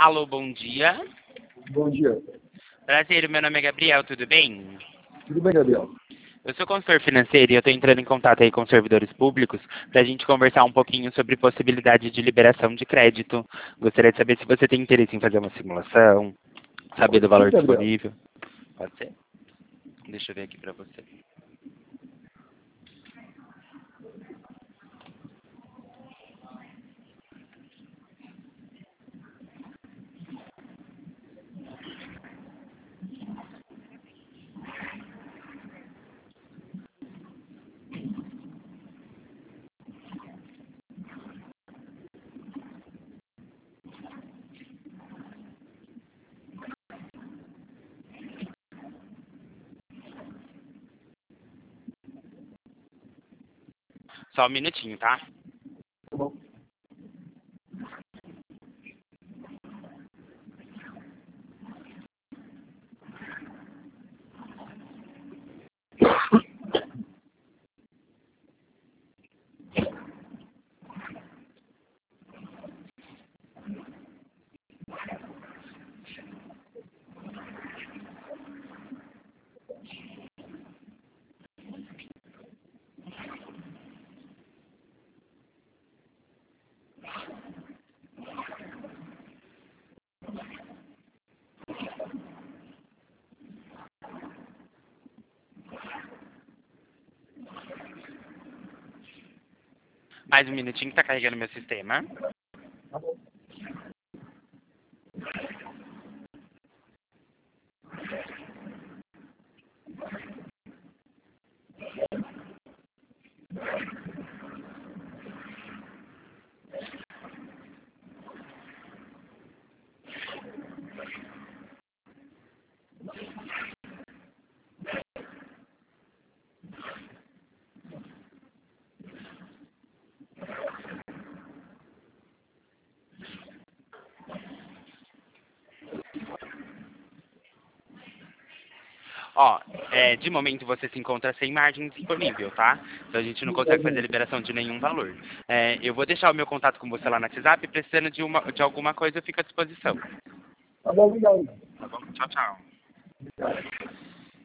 Alô, bom dia. Bom dia. Prazer, meu nome é Gabriel, tudo bem? Tudo bem, Gabriel? Eu sou consultor financeiro e eu estou entrando em contato aí com os servidores públicos para a gente conversar um pouquinho sobre possibilidade de liberação de crédito. Gostaria de saber se você tem interesse em fazer uma simulação, saber do valor Sim, Gabriel. disponível. Pode ser? Deixa eu ver aqui para você. Só um minutinho, tá? Tá bom. Mais um minutinho que tá carregando meu sistema. Tá bom. Ó, de momento você se encontra sem margem disponível, tá? Então a gente não consegue fazer a liberação de nenhum valor. Eu vou deixar o meu contato com você lá no WhatsApp, precisando de alguma coisa eu fico à disposição. Tá bom, obrigado. Tá bom? Tchau, tchau. Obrigado.